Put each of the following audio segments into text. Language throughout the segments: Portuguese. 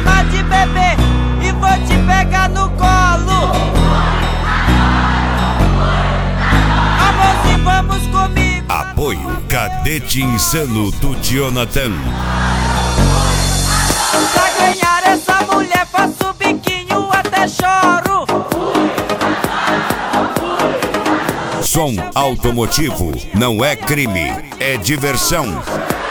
chamar de bebê e vou te pegar no colo. Amorzinho, vamos comigo. Apoio Cadete Insano do Jonathan. Pra ganhar essa mulher faço biquinho até choro. Som automotivo não é crime, é diversão.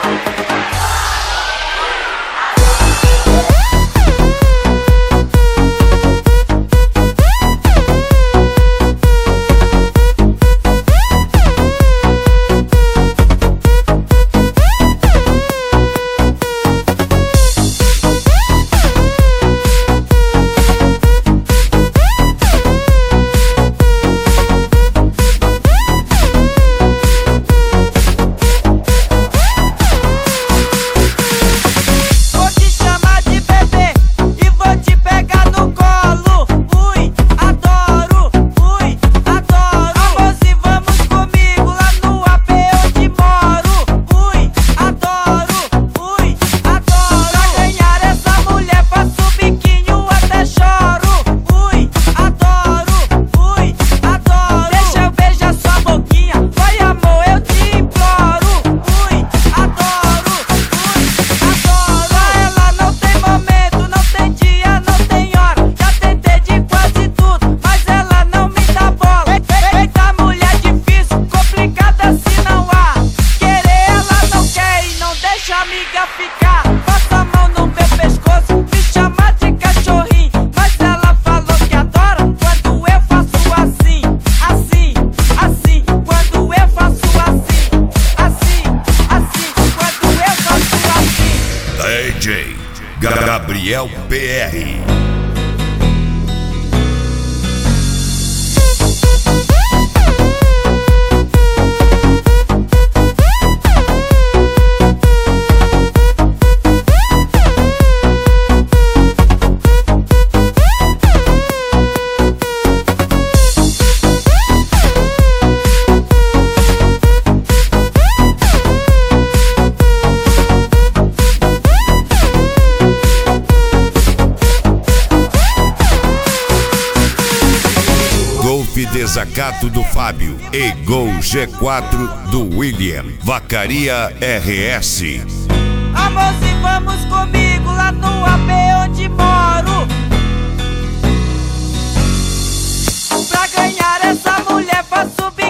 Amiga ficar, passa a mão no meu pescoço, me chama de cachorrinho, mas ela falou que adora quando eu faço assim, assim, assim, quando eu faço assim, assim, assim, quando eu faço assim. DJ Gabriel PR. Desacato do Fábio e Gol G4 do William. Vacaria RS. Amorzinho, vamos comigo lá no AP onde moro. Pra ganhar essa mulher faço